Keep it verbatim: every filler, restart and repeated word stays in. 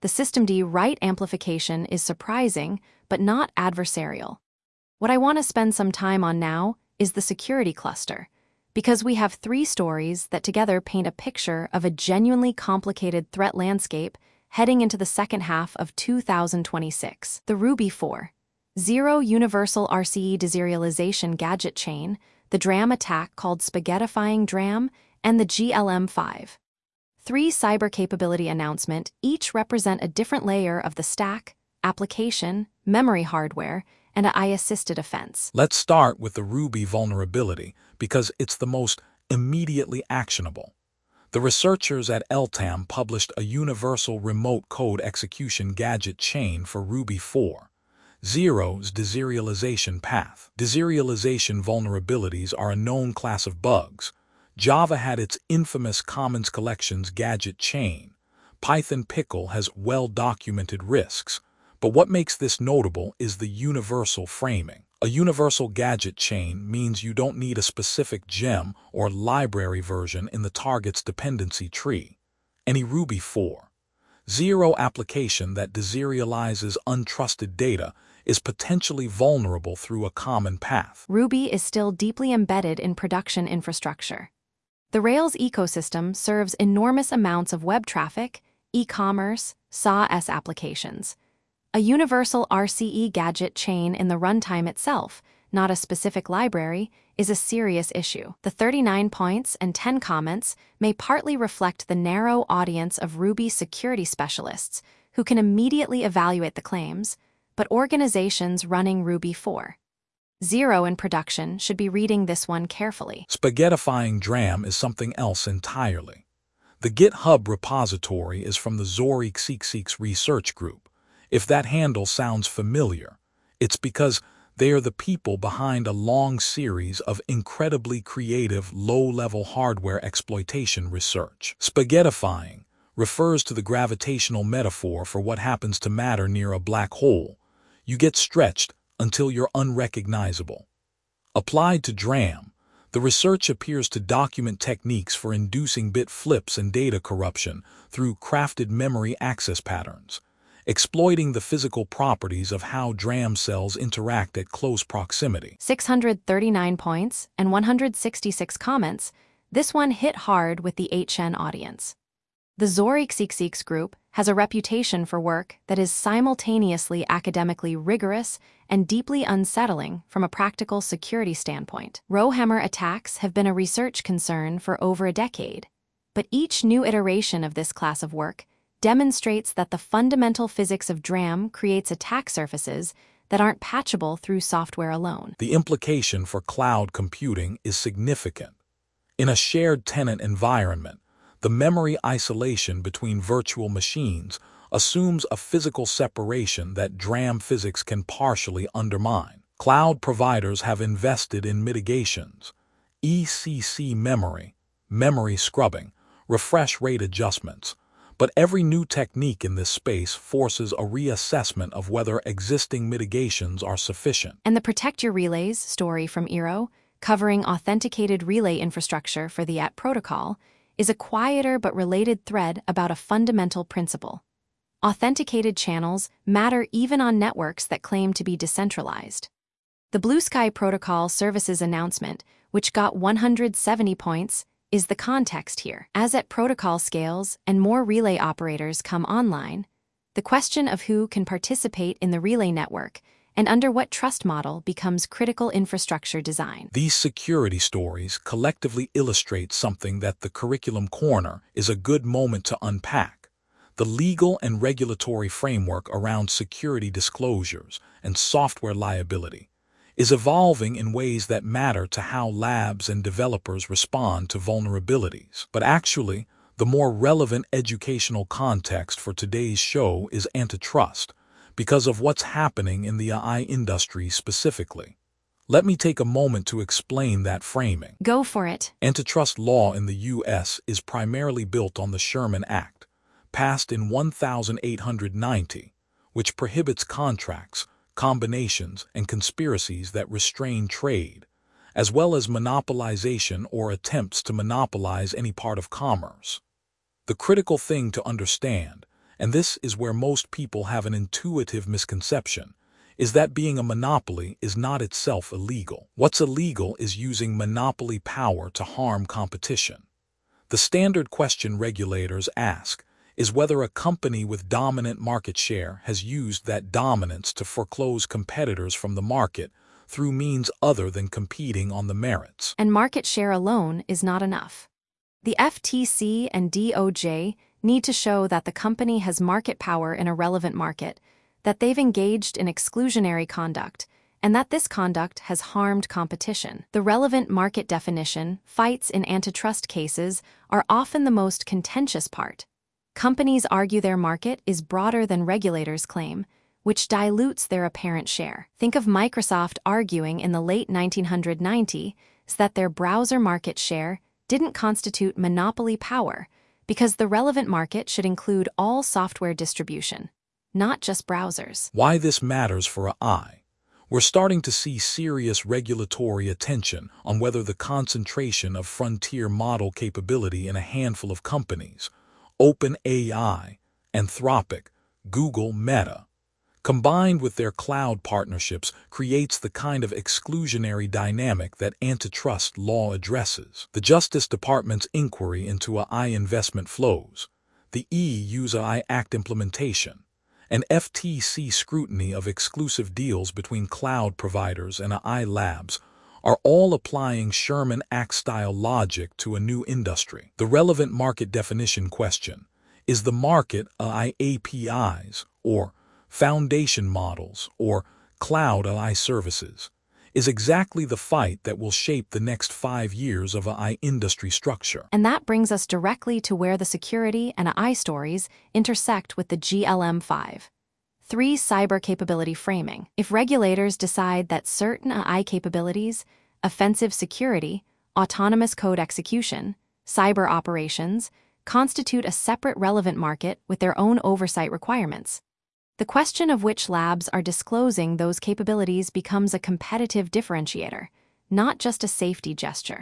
the systemd right amplification is surprising, but not adversarial. What I want to spend some time on now is the security cluster, because we have three stories that together paint a picture of a genuinely complicated threat landscape heading into the second half of two thousand twenty-six. The Ruby four, Zero Universal R C E Deserialization Gadget Chain, the DRAM attack called Spaghettifying DRAM, and the G L M five. Three cyber capability announcement each represent a different layer of the stack, application, memory hardware, and a I-assisted offense. Let's start with the Ruby vulnerability because it's the most immediately actionable. The researchers at L T A M published a universal remote code execution gadget chain for Ruby four, Zero's deserialization path. Deserialization vulnerabilities are a known class of bugs. Java had its infamous Commons Collections gadget chain. Python Pickle has well-documented risks. But what makes this notable is the universal framing. A universal gadget chain means you don't need a specific gem or library version in the target's dependency tree. Any Ruby four, Zero application that deserializes untrusted data is potentially vulnerable through a common path. Ruby is still deeply embedded in production infrastructure. The Rails ecosystem serves enormous amounts of web traffic, e-commerce, S A S applications. A universal R C E gadget chain in the runtime itself, not a specific library, is a serious issue. The thirty-nine points and ten comments may partly reflect the narrow audience of Ruby security specialists who can immediately evaluate the claims, but organizations running Ruby four, Zero in production should be reading this one carefully. Spaghettifying DRAM is something else entirely. The GitHub repository is from the Zorixixix research group. If that handle sounds familiar, it's because they are the people behind a long series of incredibly creative low-level hardware exploitation research. Spaghettifying refers to the gravitational metaphor for what happens to matter near a black hole. You get stretched until you're unrecognizable. Applied to DRAM, the research appears to document techniques for inducing bit flips and data corruption through crafted memory access patterns, exploiting the physical properties of how DRAM cells interact at close proximity. six hundred thirty-nine points and one hundred sixty-six comments, this one hit hard with the H N audience. The Zorixixix group has a reputation for work that is simultaneously academically rigorous and deeply unsettling from a practical security standpoint. Rowhammer attacks have been a research concern for over a decade, but each new iteration of this class of work demonstrates that the fundamental physics of DRAM creates attack surfaces that aren't patchable through software alone. The implication for cloud computing is significant. In a shared tenant environment, the memory isolation between virtual machines assumes a physical separation that DRAM physics can partially undermine. Cloud providers have invested in mitigations, E C C memory, memory scrubbing, refresh rate adjustments, but every new technique in this space forces a reassessment of whether existing mitigations are sufficient. And the Protect Your Relays story from Eero, covering authenticated relay infrastructure for the A T protocol, is a quieter but related thread about a fundamental principle. Authenticated channels matter even on networks that claim to be decentralized. The Blue Sky Protocol Services announcement, which got one hundred seventy points, is the context here. As A T protocol scales and more relay operators come online, the question of who can participate in the relay network and under what trust model becomes critical infrastructure design. These security stories collectively illustrate something that the Curriculum Corner is a good moment to unpack. The legal and regulatory framework around security disclosures and software liability is evolving in ways that matter to how labs and developers respond to vulnerabilities. But actually, the more relevant educational context for today's show is antitrust, because of what's happening in the A I industry specifically. Let me take a moment to explain that framing. Go for it. Antitrust law in the U S is primarily built on the Sherman Act, passed in eighteen ninety, which prohibits contracts, combinations, and conspiracies that restrain trade, as well as monopolization or attempts to monopolize any part of commerce. The critical thing to understand, And this is where most people have an intuitive misconception, is that being a monopoly is not itself illegal. What's illegal is using monopoly power to harm competition. The standard question regulators ask is whether a company with dominant market share has used that dominance to foreclose competitors from the market through means other than competing on the merits. And market share alone is not enough. The F T C and D O J need to show that the company has market power in a relevant market, that they've engaged in exclusionary conduct, and that this conduct has harmed competition. The relevant market definition, fights in antitrust cases, are often the most contentious part. Companies argue their market is broader than regulators claim, which dilutes their apparent share. Think of Microsoft arguing in the late nineteen nineties that their browser market share didn't constitute monopoly power because the relevant market should include all software distribution, not just browsers. Why this matters for A I? We're starting to see serious regulatory attention on whether the concentration of frontier model capability in a handful of companies, OpenAI, Anthropic, Google, Meta, combined with their cloud partnerships, creates the kind of exclusionary dynamic that antitrust law addresses. The Justice Department's inquiry into A I investment flows, the E U A I Act implementation, and F T C scrutiny of exclusive deals between cloud providers and A I labs are all applying Sherman Act-style logic to a new industry. The relevant market definition question is the market A I A P Is, or foundation models, or cloud A I services, is exactly the fight that will shape the next five years of A I industry structure. And that brings us directly to where the security and A I stories intersect with the G L M five. Three cyber capability framing. If regulators decide that certain A I capabilities, offensive security, autonomous code execution, cyber operations, constitute a separate relevant market with their own oversight requirements, the question of which labs are disclosing those capabilities becomes a competitive differentiator, not just a safety gesture.